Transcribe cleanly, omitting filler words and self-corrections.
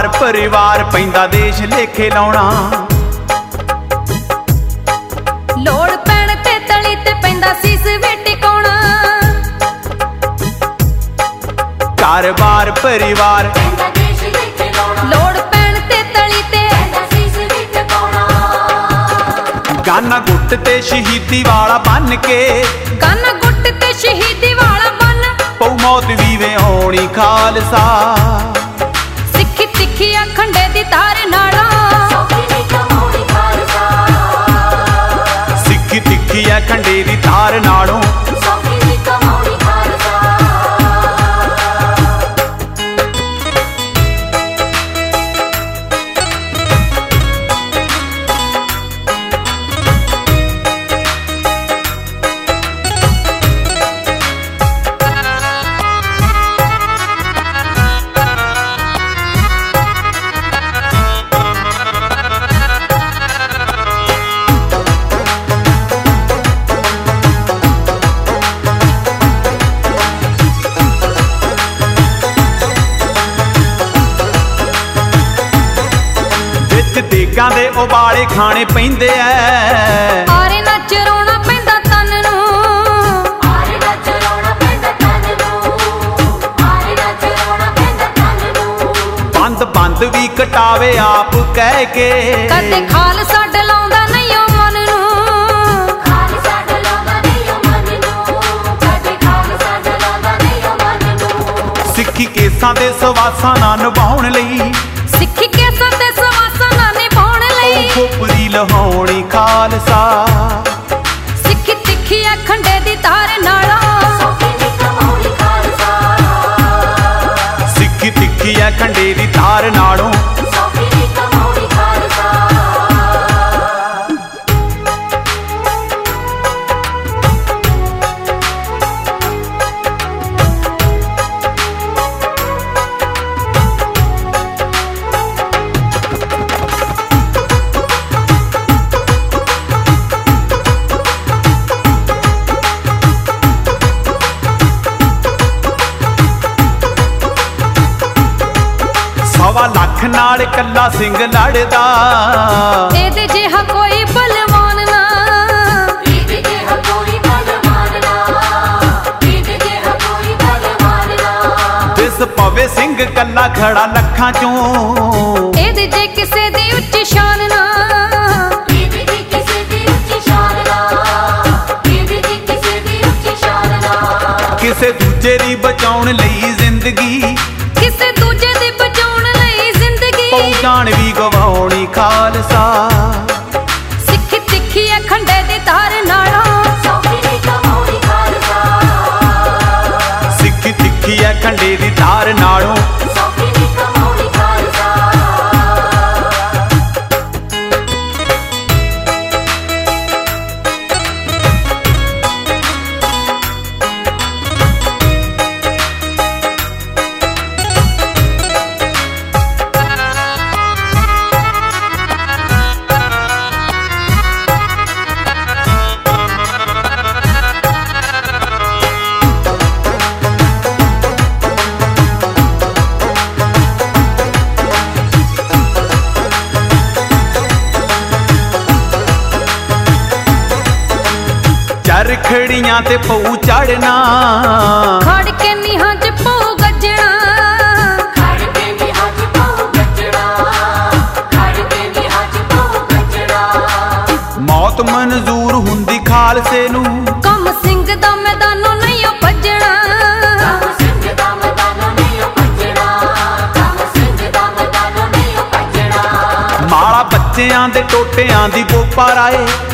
बार परिवार पैंदा देश लेखे लाउणा। लोड़ पैण ते तली ते पैंदा सीस वे टिकाउणा। घर बार परिवार पैंदा देश लेखे लाउणा। लोड़ पैण ते तली ते पैंदा सीस वे टिकाउणा। गाना गुट ते शहीदी वाला बन के, गाना गुट ते शहीदी वाला बन, पऊ मौत भी वे होनी खालसा। सिक्खी तिखी अखंडे दी तार नालों, सौखी नी कमाउणी खालसा। सिक्खी तिखी अखंडे दी तार नालों, सौखी नी कमाउणी खालसा। देगां दे उबाले खाने पैंदे ऐ। आरे नच रोना पैंदा तन नूं, आरे नच रोना पैंदा तन नूं। आरे नच रोना पैंदा तन नूं। बंद बंद भी कटावे आप कह के, कदे खालसा डलाउंदा नहीं ओ मन नूं। खालसा डलाउंदा नहीं ओ मन नूं। कदे खालसा डलाउंदा नहीं ओ मन नूं। सिੱਖੀ केसां दे सवासां ना निभाउण लई, सिक्खी केसां ते सवासां ना निभाउण लई, खोपरी लहाउणी खालसा। सिक्खी तिखी अखंडे दी तार नालों, सौखी नी कमाउणी खालसा। सिक्खी तिखी अखंडे दी तार नालों, सौखी नी कमाउणी खालसा। सवा लख नाल कल्ला सिंह लड़दा, एदे जिहा कोई बलवान ना। इहदे जिहा कोई बलवान ना। इहदे जिहा कोई बलवान ना। दिस पवे सिंह कल्ला खड़ा लखां चों, एदे जे किसे दी उच्ची शान ना। इहदे जी किसे दी उच्ची शान ना। इहदे जी किसे दी उच्ची शान ना। किसे दूजे दी बचाउण लई जिंदगी, किसे दूजे दी बचाउण लई जिंदगी, पऊ जान भी गवाउणी खालसा। सिक्खी तिखी अखंडे दी तार नालों, सौखी नी कमाउणी खालसा। सिक्खी तिखी अखंडे दी तार नालों, सौखी नी कमाउणी खालसा। चरखड़ियां ते पऊ चढ़ना, खड़ के नीहां च पऊ गजणा। खड़ के नीहां च पऊ गजणा। खड़ के नीहां च पऊ गजणा। मौत मंजूर हुंदी खालसे नूं, कम सिंह दा मैदानों नहीं ओ भजणा। कम सिंह दा मैदानों नहीं ओ भजणा। कम सिंह दा मैदानों नहीं ओ भजणा। माला बच्चियां दे टोटियां दी बोपा राए,